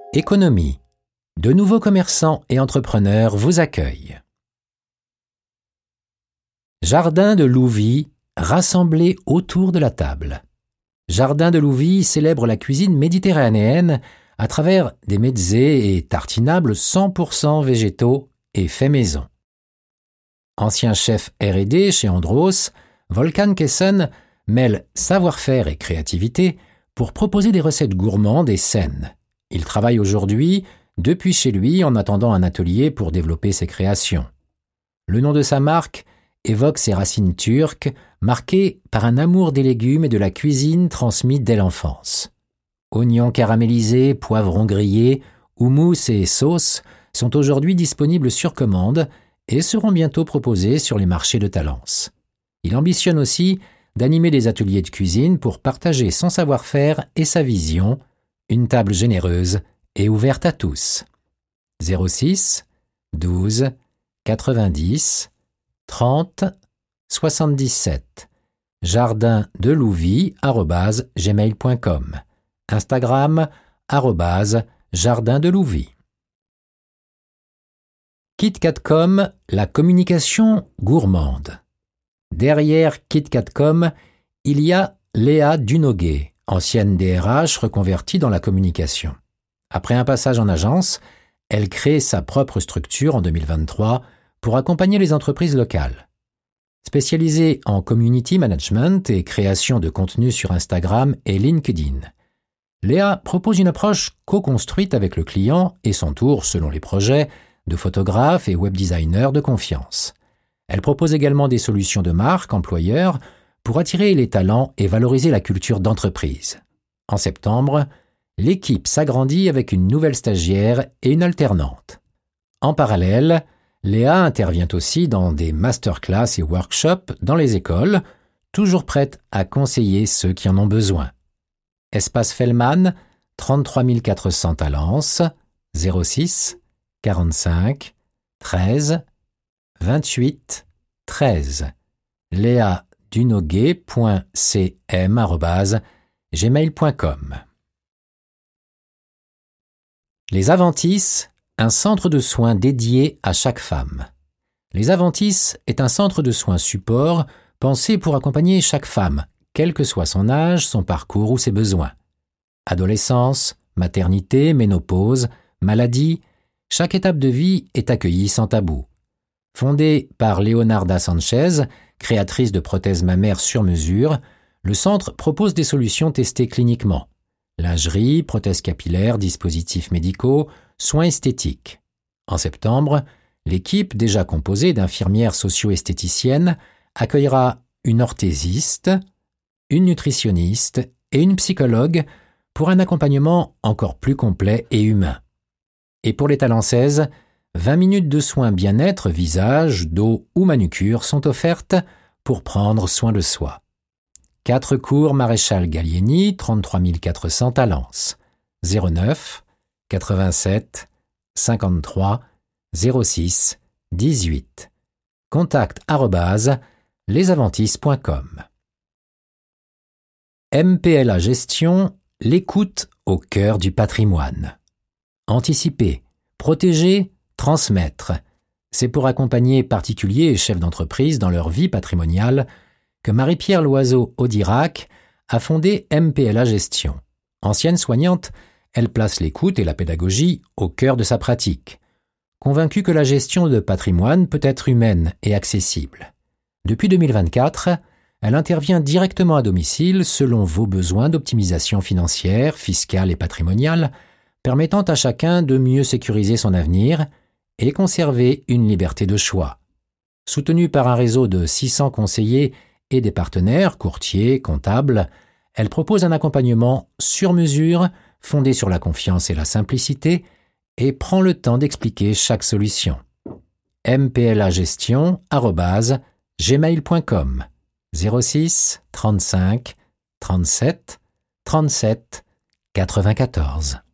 Économie. De nouveaux commerçants et entrepreneurs vous accueillent. Jardin de Louvie, rassemblés autour de la table. Jardin de Louvie célèbre la cuisine méditerranéenne à travers des mezzés et tartinables 100% végétaux et faits maison. Ancien chef R&D chez Andros, Volkan Kessen mêle savoir-faire et créativité pour proposer des recettes gourmandes et saines. Il travaille aujourd'hui depuis chez lui en attendant un atelier pour développer ses créations. Le nom de sa marque évoque ses racines turques, marquées par un amour des légumes et de la cuisine transmis dès l'enfance. Oignons caramélisés, poivrons grillés, houmous et sauces sont aujourd'hui disponibles sur commande et seront bientôt proposés sur les marchés de Talence. Il ambitionne aussi d'animer des ateliers de cuisine pour partager son savoir-faire et sa vision, une table généreuse et ouverte à tous. 06 12 90 30 77 jardindelouvie@gmail.com Instagram @jardindelouvie. KitKatCom, la communication gourmande. Derrière KitKatCom, il y a Léa Dunoguet, ancienne DRH reconvertie dans la communication. Après un passage en agence, elle crée sa propre structure en 2023 pour accompagner les entreprises locales. Spécialisée en community management et création de contenu sur Instagram et LinkedIn, Léa propose une approche co-construite avec le client et s'entoure, selon les projets, de photographes et web designers de confiance. Elle propose également des solutions de marque employeur pour attirer les talents et valoriser la culture d'entreprise. En septembre, l'équipe s'agrandit avec une nouvelle stagiaire et une alternante. En parallèle, Léa intervient aussi dans des masterclass et workshops dans les écoles, toujours prête à conseiller ceux qui en ont besoin. Espace Fellman, 33 400 Talence, 06 45 13 28 13. leadunoguet.cm@gmail.com. Les Aventis, un centre de soins dédié à chaque femme. Les Aventis est un centre de soins support pensé pour accompagner chaque femme, quel que soit son âge, son parcours ou ses besoins. Adolescence, maternité, ménopause, maladie, chaque étape de vie est accueillie sans tabou. Fondé par Leonarda Sanchez, créatrice de prothèses mammaires sur mesure, le centre propose des solutions testées cliniquement. Lingerie, prothèses capillaires, dispositifs médicaux, soins esthétiques. En septembre, l'équipe, déjà composée d'infirmières socio-esthéticiennes, accueillera une orthésiste, une nutritionniste et une psychologue pour un accompagnement encore plus complet et humain. Et pour les Talencaises, 20 minutes de soins bien-être, visage, dos ou manucure sont offertes pour prendre soin de soi. 4 cours Maréchal Gallieni, 33 400 Talence. 09 87 53 06 18. Contact @lesaventis.com. MPLA Gestion, l'écoute au cœur du patrimoine. Anticiper, protéger, transmettre. C'est pour accompagner particuliers et chefs d'entreprise dans leur vie patrimoniale que Marie-Pierre Loiseau-Audirac a fondé MPLA Gestion. Ancienne soignante, elle place l'écoute et la pédagogie au cœur de sa pratique. Convaincue que la gestion de patrimoine peut être humaine et accessible. Depuis 2024, elle intervient directement à domicile selon vos besoins d'optimisation financière, fiscale et patrimoniale, permettant à chacun de mieux sécuriser son avenir et conserver une liberté de choix. Soutenue par un réseau de 600 conseillers et des partenaires, courtiers, comptables, elle propose un accompagnement sur mesure, fondé sur la confiance et la simplicité, et prend le temps d'expliquer chaque solution. mplagestion@gmail.com 06 35 37 37 94.